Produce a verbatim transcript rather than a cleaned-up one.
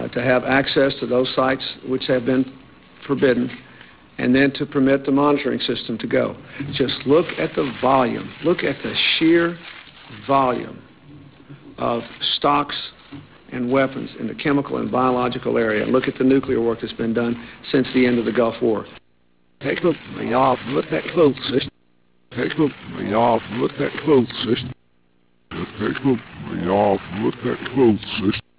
uh, to have access to those sites which have been forbidden, and then to permit the monitoring system to go. Just look at the volume. Look at the sheer volume of stocks and weapons in the chemical and biological area. And look at the nuclear work that's been done since the end of the Gulf War. Take a look off, look at close system. Take a look off, look at close system. Take a look off, look at close system.